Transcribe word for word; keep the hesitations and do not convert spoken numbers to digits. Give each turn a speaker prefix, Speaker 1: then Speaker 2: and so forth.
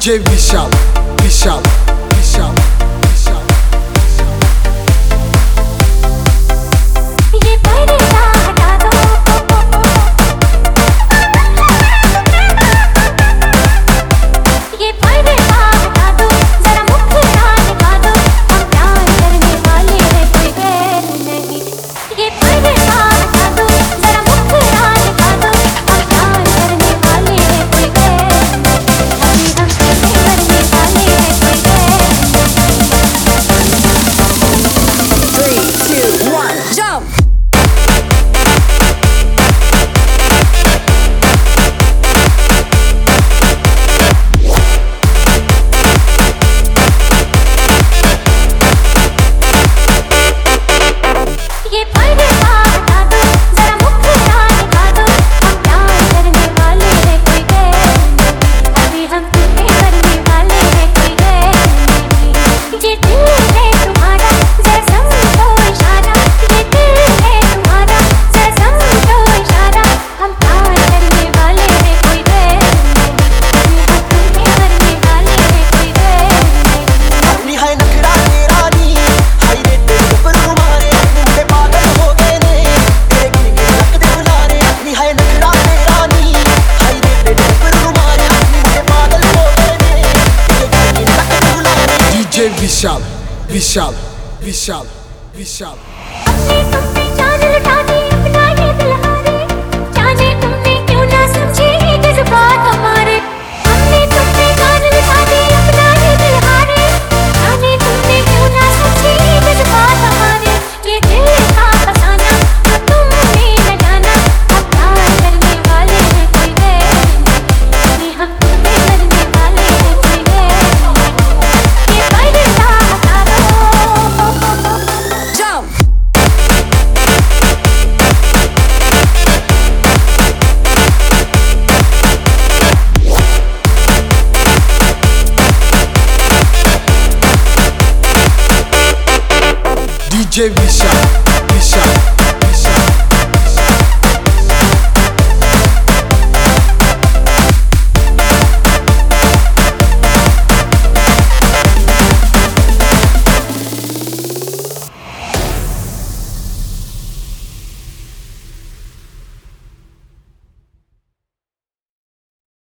Speaker 1: DJ विशाल विशाल विशाल विशाल
Speaker 2: ये पर्दा हटा दो, ये पर्दा हटा दो, जरा मुखड़ा दिखा दो, हम प्यार करने वाले हैं कोई गैर नहीं। ये पर्दा हटा दो, जरा मुखड़ा दिखा दो, हम प्यार करने वाले हैं कोई गैर नहीं। अभी हम प्यार करने वाले हैं कोई गैर नहीं।
Speaker 3: Three, two, one, jump!
Speaker 2: ये पर्दा हटा दो, जरा मुखड़ा दिखा दो, हम प्यार करने वाले हैं कोई गैर नहीं। अभी हम तुम्हें करने वाले हैं कोई गैर नहीं। ये दिल है तुम्हारा, जरा समझो इशारा, ये दिल है तुम्हारा, जरा समझो इशारा, हम प्यार करने वाले हैं कोई गैर नहीं। अभी हम तुम्हें करने वाले हैं कोई गैर नहीं।
Speaker 4: अपनी है नखरा तेरा नी, हाय रे तेरे ऊपर हमारे मुंडे पागल हो गए ने, तेरे गिन गिन रखते बुलारे। अपनी है नखरा तेरा नी, हाय रे तेरे ऊपर हमारे मुंडे पागल हो गए ने, तेरे गिन गिन रखते बुलारे।
Speaker 1: डीजे विशाल विशाल विशाल विशाल
Speaker 2: अपने तुमने जान लुटा दी, अपना ये दिल हारे, जाने तुमने क्यों ना समझे ये जज्बात हमारे। हमने तुमने जान लुटा दी, अपना ये दिल हारे, जाने तुमने क्यों ना समझे ये जज्बात हमारे। ये दिल का फसाना जो तुमने न जाना, हम प्यार करने वाले हैं कोई गैर नहीं। अभी हम तुम्हें करने वाले हैं कोई गैर नहीं। ये पर्दा हटा दो,
Speaker 3: Jump!
Speaker 1: डीजे विशाल विशाल